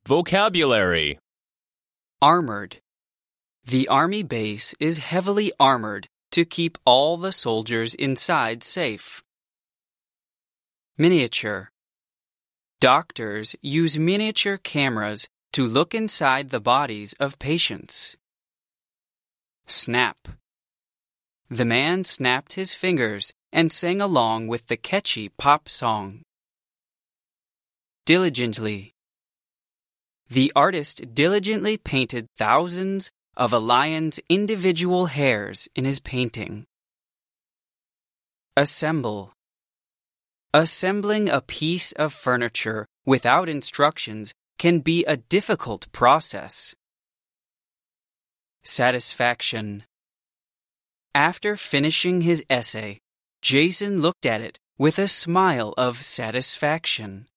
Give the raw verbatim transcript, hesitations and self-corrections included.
Vocabulary. Armored. The army base is heavily armored to keep all the soldiers inside safe. Miniature. Doctors use miniature cameras to look inside the bodies of patients. Snap. The man snapped his fingers and sang along with the catchy pop song. Diligently. The artist diligently painted thousands of a lion's individual hairs in his painting. Assemble. Assembling a piece of furniture without instructions can be a difficult process. Satisfaction. After finishing his essay, Jason looked at it with a smile of satisfaction.